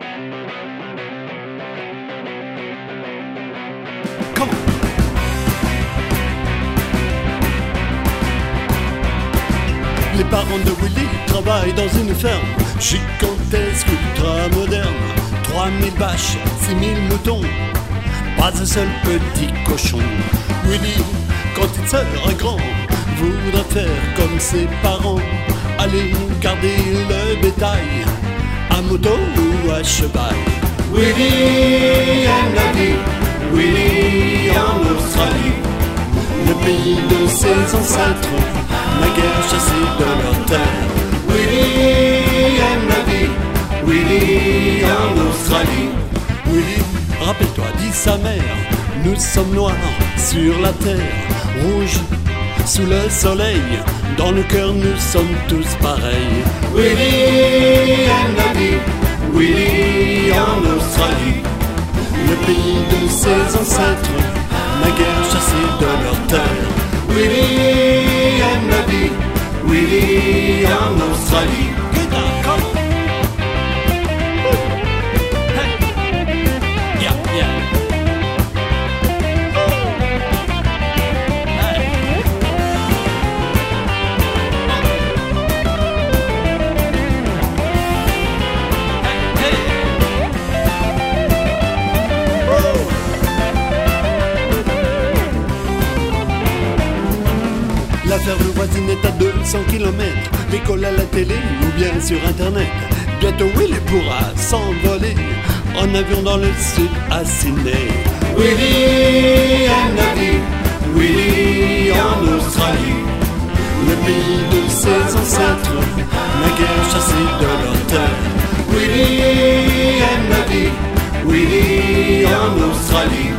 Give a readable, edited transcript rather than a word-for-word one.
Les parents de Willy travaillent dans une ferme gigantesque, ultra moderne. 3000 vaches, 6000 moutons, pas un seul petit cochon. Willy, quand il sera grand, voudra faire comme ses parents, aller garder le bétail, à moto ou à cheval. Willy aime la vie, Willy en Australie, le pays de ses ancêtres, naguère chassés de leur terre. Willy aime la vie, Willy en Australie. Willy, rappelle-toi, dit sa mère, nous sommes noirs sur la terre, rouges sous le soleil, dans nos cœurs nous sommes tous pareils. Willy aime la vie, Willy en Australie, le pays de ses ancêtres, naguère chassés de leur terre. Willy aime la vie, Willy en Australie. La ferme voisine est à 200 km, l'école à la télé ou bien sur internet. Bientôt Willy pourra s'envoler en avion dans le sud à Sydney. Willy aime la vie, Willy en Australie, le pays de ses ancêtres, naguère chassés de leur terre. Willy aime la vie, Willy en Australie.